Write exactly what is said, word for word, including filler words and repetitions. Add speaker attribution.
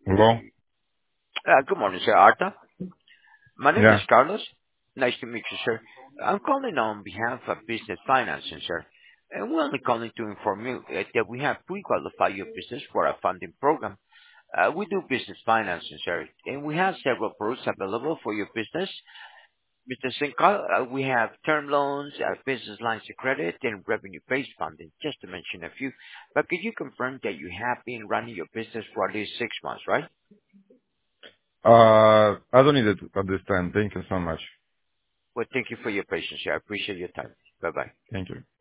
Speaker 1: Hello?
Speaker 2: Uh, Good morning, sir. Arta. My name is
Speaker 1: Yeah.
Speaker 2: Carlos. Nice to meet you, sir. I'm calling on behalf of Business Financing, sir. And we're only calling to inform you uh, that we have pre-qualified your business for a funding program. Uh, we do business financing, sir, and we have several products available for your business. mister Sinkal, uh, we have term loans, uh, business lines of credit, and revenue-based funding, just to mention a few. But could you confirm that you have been running your business for at least six months, right?
Speaker 1: Uh, I don't need it at this time. Thank you so much.
Speaker 2: Well, thank you for your patience, sir. I appreciate your time. Bye-bye.
Speaker 1: Thank you.